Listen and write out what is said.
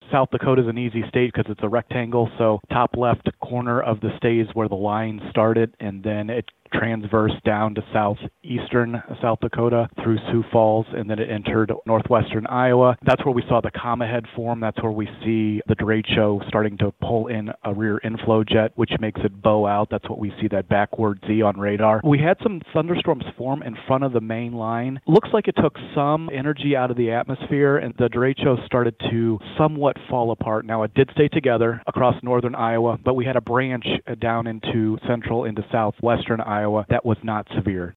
South Dakota is an easy state because it's a rectangle, so top left corner of the state is where the line started, and then it transverse down to southeastern South Dakota through Sioux Falls, and then it entered northwestern Iowa. That's where we saw the comma head form. That's where we see the derecho starting to pull in a rear inflow jet, which makes it bow out. That's what we see, that backward Z on radar. We had some thunderstorms form in front of the main line. Looks like it took some energy out of the atmosphere, and the derecho started to somewhat fall apart. Now, it did stay together across northern Iowa, but we had a branch down into central, into southwestern Iowa that was not severe.